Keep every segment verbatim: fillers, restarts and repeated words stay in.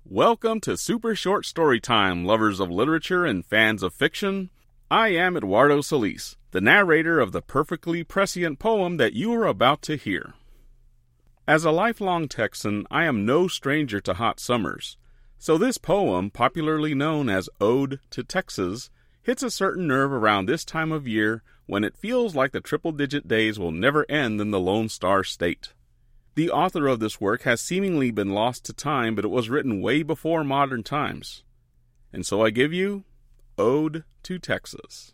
Welcome to Super Short Story Time, lovers of literature and fans of fiction. I am Eduardo Solis, the narrator of the perfectly prescient poem that you are about to hear. As a lifelong Texan, I am no stranger to hot summers, so this poem, popularly known as Ode to Texas, hits a certain nerve around this time of year when it feels like the triple-digit days will never end in the Lone Star State. The author of this work has seemingly been lost to time, but it was written way before modern times. And so I give you Ode to Texas.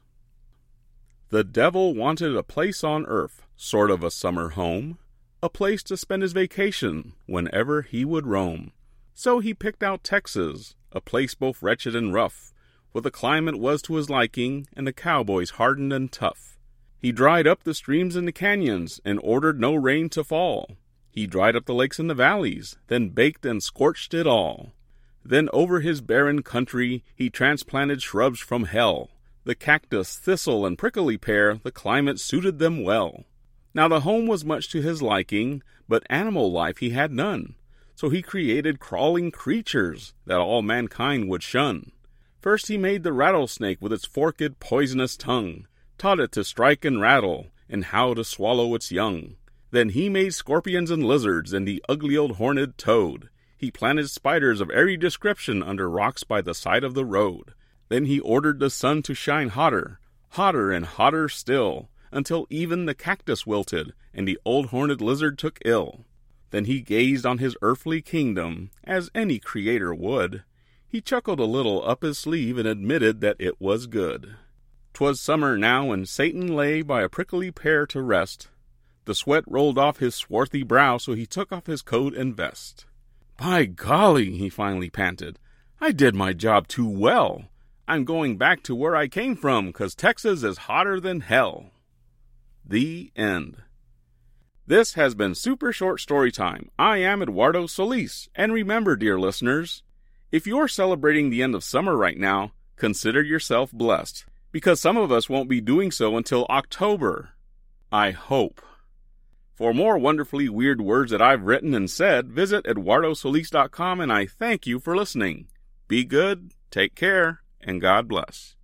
The devil wanted a place on earth, sort of a summer home, a place to spend his vacation whenever he would roam. So he picked out Texas, a place both wretched and rough, where the climate was to his liking and the cowboys hardened and tough. He dried up the streams and the canyons and ordered no rain to fall. He dried up the lakes and the valleys, then baked and scorched it all. Then over his barren country he transplanted shrubs from hell. The cactus, thistle, and prickly pear, the climate suited them well. Now the home was much to his liking, but animal life he had none. So he created crawling creatures that all mankind would shun. First he made the rattlesnake with its forked, poisonous tongue, taught it to strike and rattle, and how to swallow its young. Then he made scorpions and lizards and the ugly old horned toad. He planted spiders of every description under rocks by the side of the road. Then he ordered the sun to shine hotter, hotter and hotter still, until even the cactus wilted and the old horned lizard took ill. Then he gazed on his earthly kingdom, as any creator would. He chuckled a little up his sleeve and admitted that it was good. 'Twas summer now, and Satan lay by a prickly pear to rest. The sweat rolled off his swarthy brow, so he took off his coat and vest. "By golly," he finally panted, "I did my job too well. I'm going back to where I came from, 'cause Texas is hotter than hell." The end. This has been Super Short Story Time. I am Eduardo Solis, and remember, dear listeners, if you're celebrating the end of summer right now, consider yourself blessed, because some of us won't be doing so until October. I hope. For more wonderfully weird words that I've written and said, visit eduardo solis dot com, and I thank you for listening. Be good, take care, and God bless.